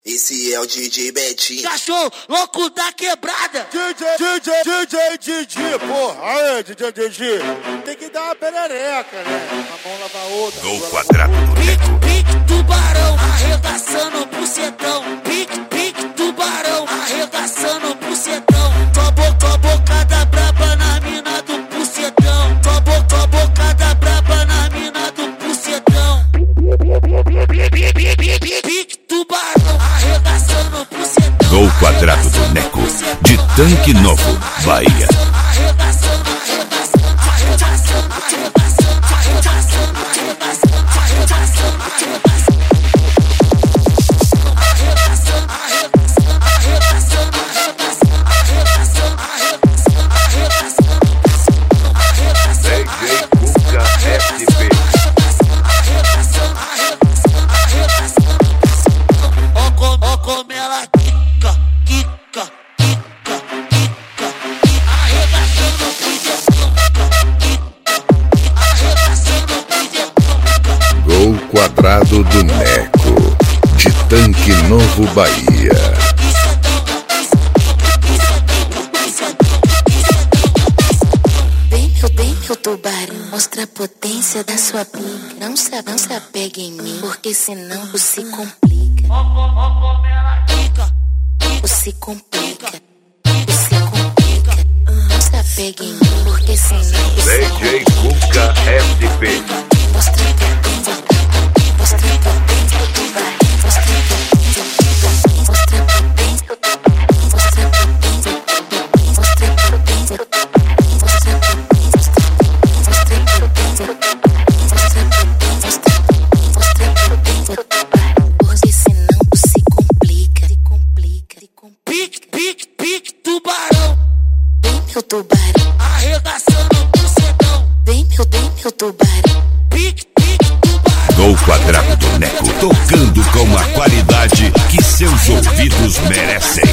Esse é o DJ Betinho. Cachorro louco da quebrada. DJ, porra. Aí, DJ. Tem que dar uma perereca, né? Uma mão lavar a outra. Gol quadrado do Pique, tubarão, arregaçando o bucetão. Pique, tubarão, arregaçando o bucetão. Tua bocada braba na mina do bucetão. Tua bocada braba na mina do bucetão. Pique, tubarão, arregaçando o bucetão. Gol quadrado do Neco, de Tanque Novo, Bahia. Como ela quica, arregaçando o pidão. Gol quadrado do Neco, de Tanque Novo, Bahia. Vem meu tubarão, mostra a potência da sua pica. Não se apega em mim, porque senão tu se complica. Como ela quica. Tu se complica. Não se apega em mim, porque senão tu se complica. DJ Cuca FDP. Mostra a potência do tubarão. Mostra a potência do tubarão. Mostra a potência do tubarão. Mostra a potência do tubarão. Mostra a potência do tubarão. Mostra a potência do tubarão. Mostra a potência do tubarão. Mostra a potência do tubarão. Porque senão tu se complica. Pique, tubarão. Vem meu tubarão, Arregaçando o bucetão. vem meu tubarão. Pique, tubarão. Gol quadrado do Neco, tocando com a qualidade que seus ouvidos merecem.